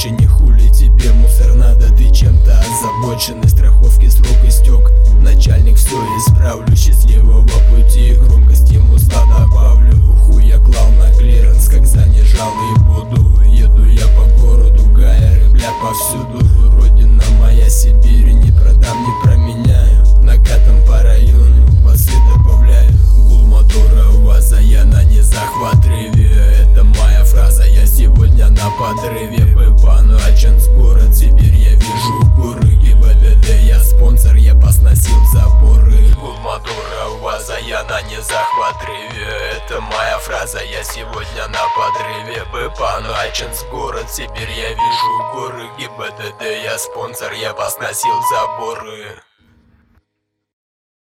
не хули тебе, мусор надо, ты чем-то озабоченный. Страховки срок истек, начальник, все исправлю. Счастливого пути, громкость ему добавлю. Хуй я клал на клиренс, как занижал и буду. Еду я по городу, гая бля повсюду. Родина моя Сибирь, не продам, не променяю. Накатом по району, басы добавляю. Гул мотора ВАЗа, я на незахват реве. Это моя фраза, я сегодня на подрыве. Ачинск, город Сибирь, я вижу горы. ГИБДД, я спонсор, я посносил заборы. Гул мотора ВАЗа, я на незахват реве. Это моя фраза, я сегодня на подрыве. Ачинск, город Сибирь, я вижу горы. ГИБДД, я спонсор, я посносил заборы.